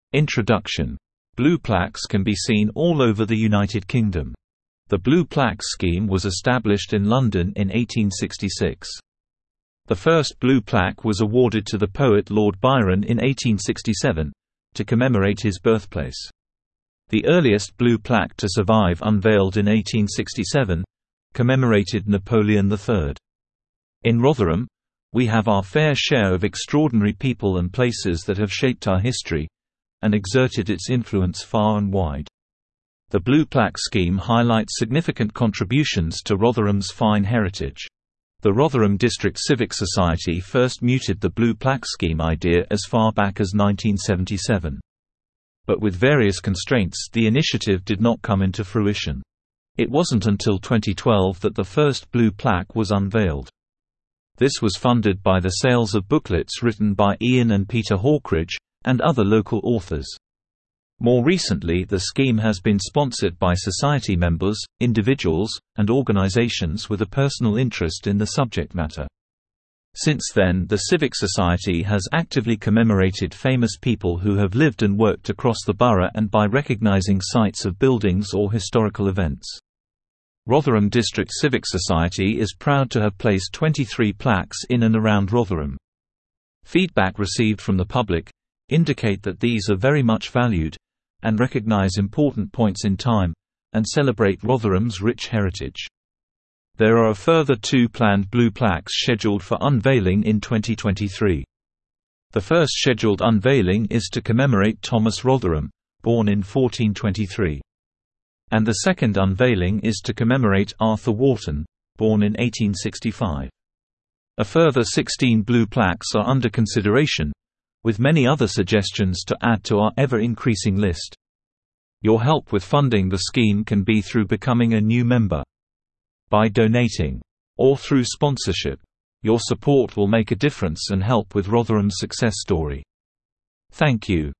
Introduction. Blue plaques can be seen all over the United Kingdom. The Blue Plaque Scheme was established in London in 1866. The first blue plaque was awarded to the poet Lord Byron in 1867, to commemorate his birthplace. The earliest blue plaque to survive unveiled in 1867, commemorated Napoleon III. In Rotherham, we have our fair share of extraordinary people and places that have shaped our history, and exerted its influence far and wide. The Blue Plaque Scheme highlights significant contributions to Rotherham's fine heritage. The Rotherham District Civic Society first mooted the Blue Plaque Scheme idea as far back as 1977. But with various constraints, the initiative did not come into fruition. It wasn't until 2012 that the first blue plaque was unveiled. This was funded by the sales of booklets written by Ian and Peter Hawkridge, and other local authors. More recently, the scheme has been sponsored by society members, individuals, and organizations with a personal interest in the subject matter. Since then, the Civic Society has actively commemorated famous people who have lived and worked across the borough and by recognizing sites of buildings or historical events. Rotherham District Civic Society is proud to have placed 23 plaques in and around Rotherham. Feedback received from the public indicate that these are very much valued, and recognize important points in time, and celebrate Rotherham's rich heritage. There are a further 2 planned blue plaques scheduled for unveiling in 2023. The first scheduled unveiling is to commemorate Thomas Rotherham, born in 1423. And the second unveiling is to commemorate Arthur Wharton, born in 1865. A further 16 blue plaques are under consideration, with many other suggestions to add to our ever-increasing list. Your help with funding the scheme can be through becoming a new member, by donating, or through sponsorship. Your support will make a difference and help with Rotherham's success story. Thank you.